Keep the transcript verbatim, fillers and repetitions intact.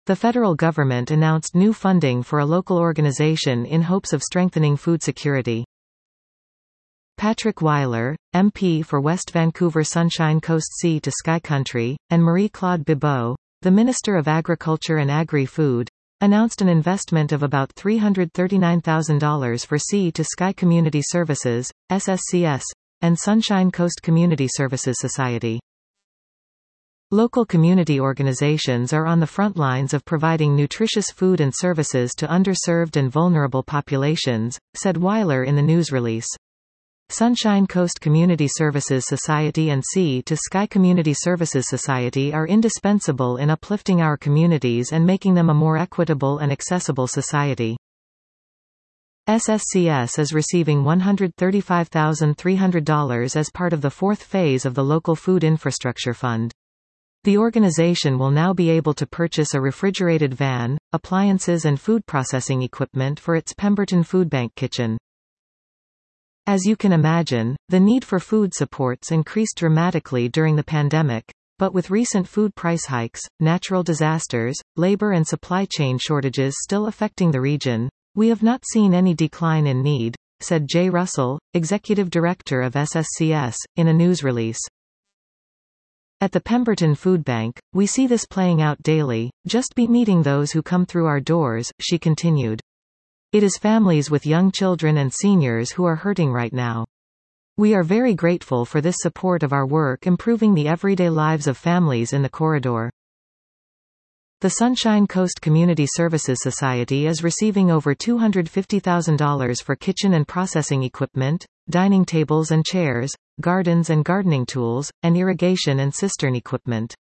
The federal government announced new funding for a local organization in hopes of strengthening food security. Patrick Weiler, M P for West Vancouver Sunshine Coast Sea to Sky Country, and Marie-Claude Bibeau, the Minister of Agriculture and Agri-Food, announced an investment of about three hundred thirty-nine thousand dollars for Sea to Sky Community Services, S S C S, and Sunshine Coast Community Services Society. Local community organizations are on the front lines of providing nutritious food and services to underserved and vulnerable populations, said Weiler in the news release. Sunshine Coast Community Services Society and Sea to Sky Community Services Society are indispensable in uplifting our communities and making them a more equitable and accessible society. S S C S is receiving one hundred thirty-five thousand three hundred dollars as part of the fourth phase of the Local Food Infrastructure Fund. The organization will now be able to purchase a refrigerated van, appliances and food processing equipment for its Pemberton Food Bank kitchen. As you can imagine, the need for food supports increased dramatically during the pandemic, but with recent food price hikes, natural disasters, labor and supply chain shortages still affecting the region, we have not seen any decline in need, said Jay Russell, Executive Director of S S C S, in a news release. At the Pemberton Food Bank, we see this playing out daily, just be meeting those who come through our doors, she continued. It is families with young children and seniors who are hurting right now. We are very grateful for this support of our work improving the everyday lives of families in the corridor. The Sunshine Coast Community Services Society is receiving over two hundred fifty thousand dollars for kitchen and processing equipment, dining tables and chairs, gardens and gardening tools, and irrigation and cistern equipment.